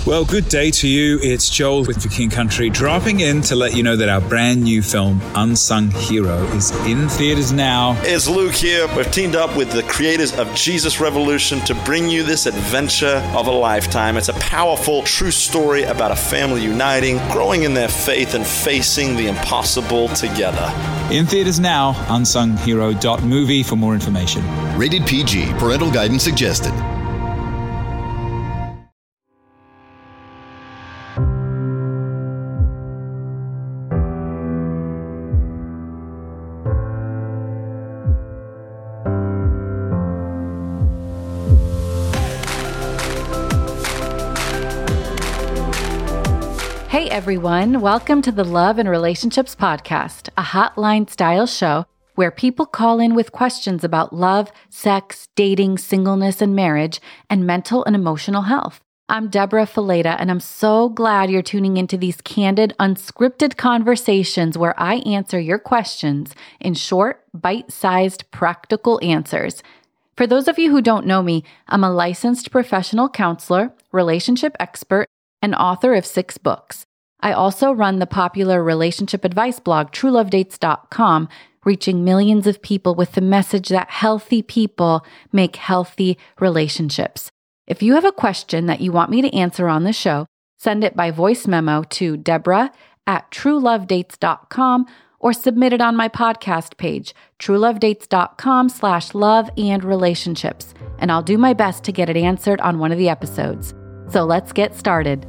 Well, good day to you. It's Joel with The King Country, dropping in to let you know that our brand new film, Unsung Hero, is in theaters now. It's Luke here. We've teamed up with the creators of Jesus Revolution to bring you this adventure of a lifetime. It's a powerful, true story about a family uniting, growing in their faith, and facing the impossible together. In theaters now, unsunghero.movie for more information. Rated PG. Parental guidance suggested. Hey everyone, welcome to the Love and Relationships Podcast, a hotline-style show where people call in with questions about love, sex, dating, singleness, and marriage, and mental and emotional health. I'm Deborah Fileta, and I'm so glad you're tuning into these candid, unscripted conversations where I answer your questions in short, bite-sized, practical answers. For those of you who don't know me, I'm a licensed professional counselor, relationship expert, and author of 6 books. I also run the popular relationship advice blog, TrueLoveDates.com, reaching millions of people with the message that healthy people make healthy relationships. If you have a question that you want me to answer on the show, send it by voice memo to Deborah@TrueLoveDates.com or submit it on my podcast page, TrueLoveDates.com/love-and-relationships, and I'll do my best to get it answered on one of the episodes. So let's get started.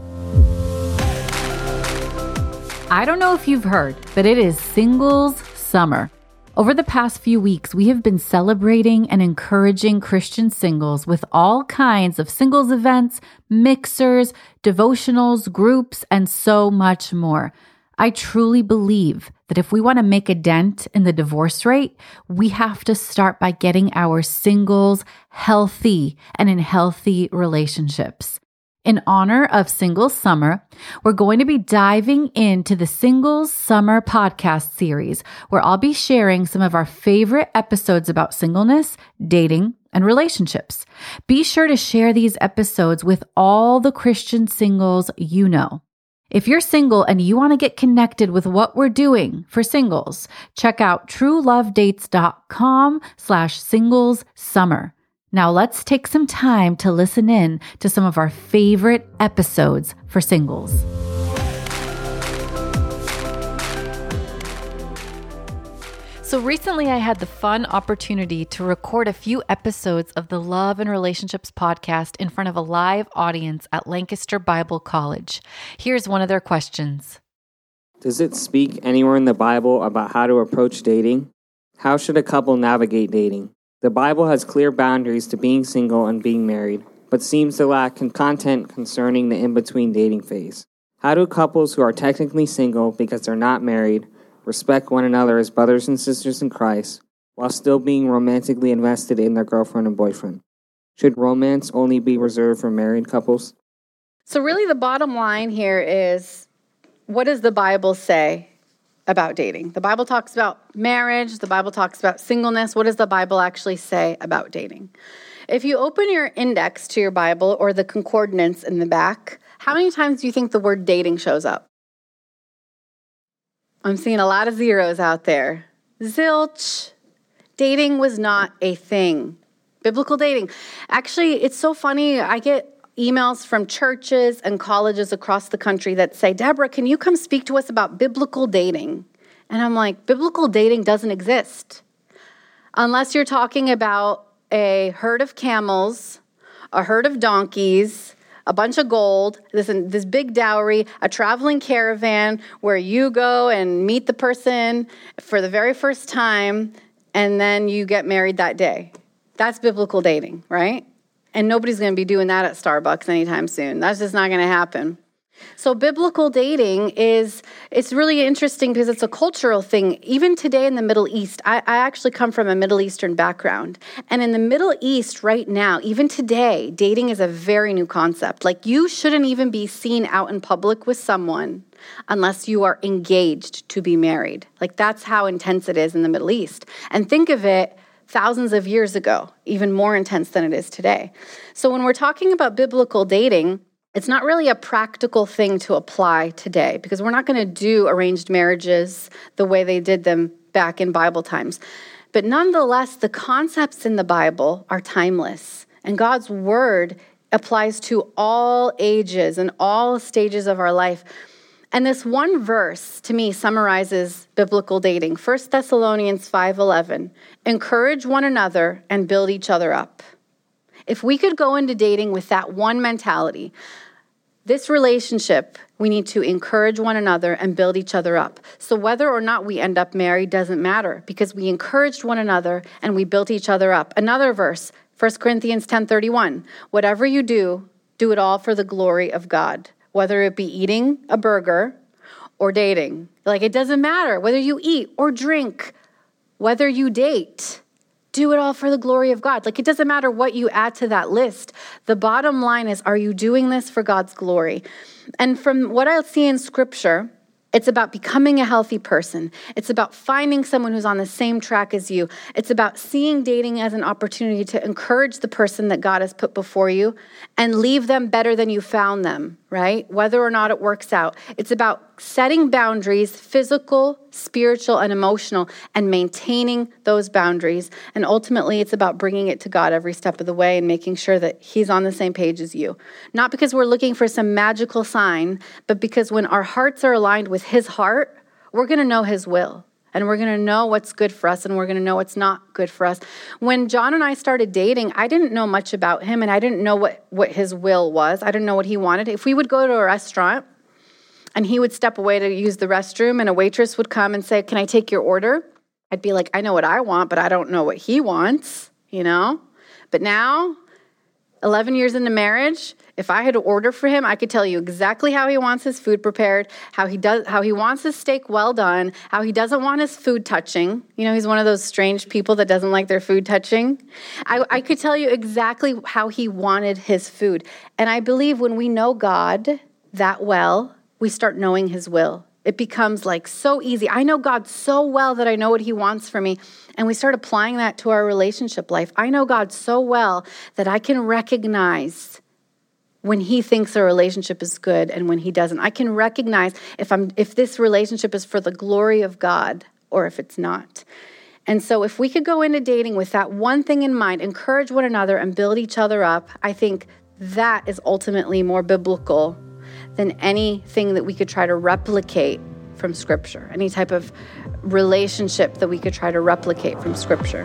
I don't know if you've heard, but it is Singles Summer. Over the past few weeks, we have been celebrating and encouraging Christian singles with all kinds of singles events, mixers, devotionals, groups, and so much more. I truly believe that if we want to make a dent in the divorce rate, we have to start by getting our singles healthy and in healthy relationships. In honor of Singles Summer, we're going to be diving into the Singles Summer podcast series, where I'll be sharing some of our favorite episodes about singleness, dating, and relationships. Be sure to share these episodes with all the Christian singles you know. If you're single and you want to get connected with what we're doing for singles, check out TrueLoveDates.com/singlessummer. Now let's take some time to listen in to some of our favorite episodes for singles. So recently I had the fun opportunity to record a few episodes of the Love and Relationships podcast in front of a live audience at Lancaster Bible College. Here's one of their questions. Does it speak anywhere in the Bible about how to approach dating? How should a couple navigate dating? The Bible has clear boundaries to being single and being married, but seems to lack content concerning the in-between dating phase. How do couples who are technically single because they're not married respect one another as brothers and sisters in Christ while still being romantically invested in their girlfriend and boyfriend? Should romance only be reserved for married couples? So really the bottom line here is, what does the Bible say about dating? The Bible talks about marriage. The Bible talks about singleness. What does the Bible actually say about dating? If you open your index to your Bible or the concordance in the back, how many times do you think the word dating shows up? I'm seeing a lot of zeros out there. Zilch. Dating was not a thing. Biblical dating. Actually, it's so funny. I get emails from churches and colleges across the country that say, Deborah, can you come speak to us about biblical dating? And I'm like, biblical dating doesn't exist. Unless you're talking about a herd of camels, a herd of donkeys, a bunch of gold, this big dowry, a traveling caravan where you go and meet the person for the very first time, and then you get married that day. That's biblical dating, right? And nobody's going to be doing that at Starbucks anytime soon. That's just not going to happen. So biblical dating it's really interesting because it's a cultural thing. Even today in the Middle East, I actually come from a Middle Eastern background. And in the Middle East right now, even today, dating is a very new concept. Like, you shouldn't even be seen out in public with someone unless you are engaged to be married. Like, that's how intense it is in the Middle East. And think of it thousands of years ago, even more intense than it is today. So when we're talking about biblical dating, It's not really a practical thing to apply today because we're not going to do arranged marriages the way they did them back in Bible times. But nonetheless, the concepts in the Bible are timeless, and God's word applies to all ages and all stages of our life. And this one verse, to me, summarizes biblical dating. 1 Thessalonians 5:11, encourage one another and build each other up. If we could go into dating with that one mentality, this relationship, we need to encourage one another and build each other up. So whether or not we end up married doesn't matter because we encouraged one another and we built each other up. Another verse, 1 Corinthians 10:31, whatever you do, do it all for the glory of God. Whether it be eating a burger or dating. Like, it doesn't matter whether you eat or drink, whether you date, do it all for the glory of God. Like, it doesn't matter what you add to that list. The bottom line is, are you doing this for God's glory? And from what I see in Scripture, it's about becoming a healthy person. It's about finding someone who's on the same track as you. It's about seeing dating as an opportunity to encourage the person that God has put before you and leave them better than you found them, right? Whether or not it works out. It's about setting boundaries, physical, spiritual, and emotional, and maintaining those boundaries. And ultimately, it's about bringing it to God every step of the way and making sure that He's on the same page as you. Not because we're looking for some magical sign, but because when our hearts are aligned with His heart, we're going to know His will. And we're going to know what's good for us, and we're going to know what's not good for us. When John and I started dating, I didn't know much about him, and I didn't know what his will was. I didn't know what he wanted. If we would go to a restaurant, and he would step away to use the restroom, and a waitress would come and say, "Can I take your order?" I'd be like, I know what I want, but I don't know what he wants, you know? But now, 11 years into marriage, if I had to order for him, I could tell you exactly how he wants his food prepared, how he wants his steak well done, how he doesn't want his food touching. You know, he's one of those strange people that doesn't like their food touching. I could tell you exactly how he wanted his food. And I believe when we know God that well, we start knowing His will. It becomes like so easy. I know God so well that I know what He wants for me. And we start applying that to our relationship life. I know God so well that I can recognize when He thinks a relationship is good and when He doesn't. I can recognize if this relationship is for the glory of God or if it's not. And so if we could go into dating with that one thing in mind, encourage one another and build each other up, I think that is ultimately more biblical than anything that we could try to replicate from Scripture, any type of relationship that we could try to replicate from Scripture.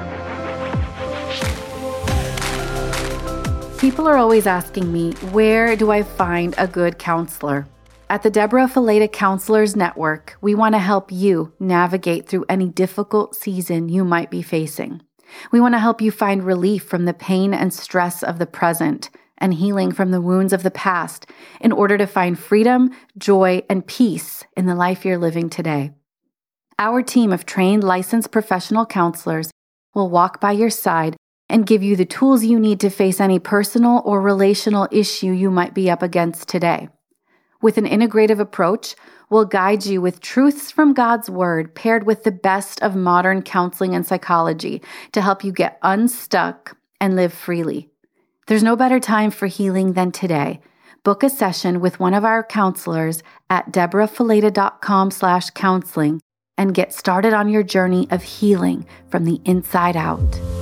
People are always asking me, where do I find a good counselor? At the Deborah Fileta Counselors Network, we want to help you navigate through any difficult season you might be facing. We want to help you find relief from the pain and stress of the present and healing from the wounds of the past in order to find freedom, joy, and peace in the life you're living today. Our team of trained, licensed professional counselors will walk by your side and give you the tools you need to face any personal or relational issue you might be up against today. With an integrative approach, we'll guide you with truths from God's Word paired with the best of modern counseling and psychology to help you get unstuck and live freely. There's no better time for healing than today. Book a session with one of our counselors at deborahfileta.com/counseling and get started on your journey of healing from the inside out.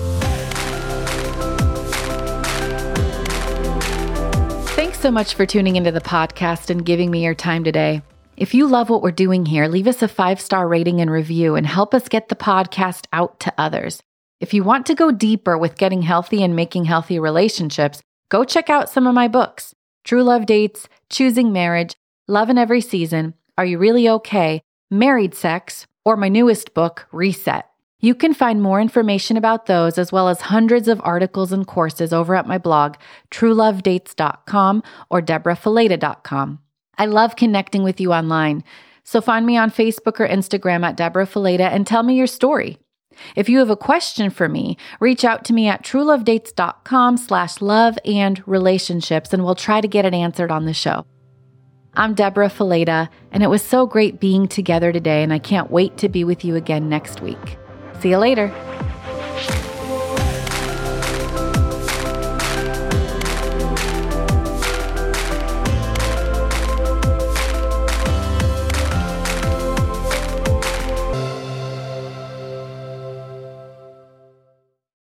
Thanks so much for tuning into the podcast and giving me your time today. If you love what we're doing here, leave us a 5-star rating and review and help us get the podcast out to others. If you want to go deeper with getting healthy and making healthy relationships, go check out some of my books. True Love Dates, Choosing Marriage, Love in Every Season, Are You Really Okay, Married Sex, or my newest book, Reset. You can find more information about those as well as hundreds of articles and courses over at my blog, truelovedates.com or deborahfileta.com. I love connecting with you online, so find me on Facebook or Instagram at Deborah Fileta and tell me your story. If you have a question for me, reach out to me at truelovedates.com/love-and-relationships and we'll try to get it answered on the show. I'm Deborah Fileta, and it was so great being together today, and I can't wait to be with you again next week. See you later.